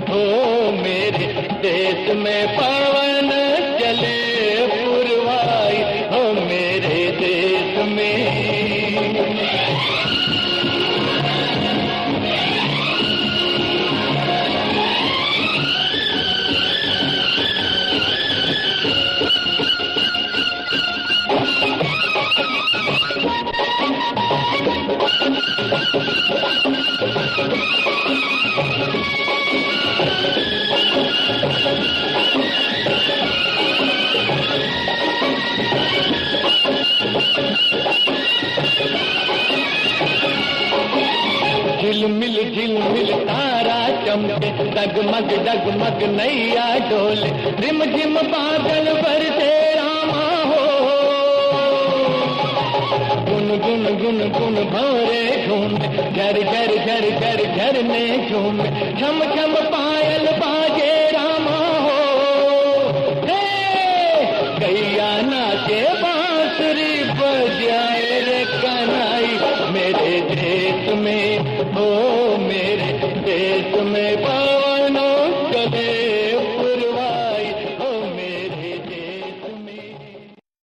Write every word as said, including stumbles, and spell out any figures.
हो मेरे देश में पवन चले पुरवाई, हो मेरे देश में। झिलमिल झिलमिल तारा चमके, डगमग डगमग नैया डोले, रिम झिम बादल बरसे रामा हो, गुन गुन गुन गुन भौरे झूमे, झर झर झर झर झरने झूमे, छम छम पायल बाजे रामा हो। हे गैया नाचे बांसुरी बजाए रे कन्हई, मेरे देश में हो मेरे देश में पवन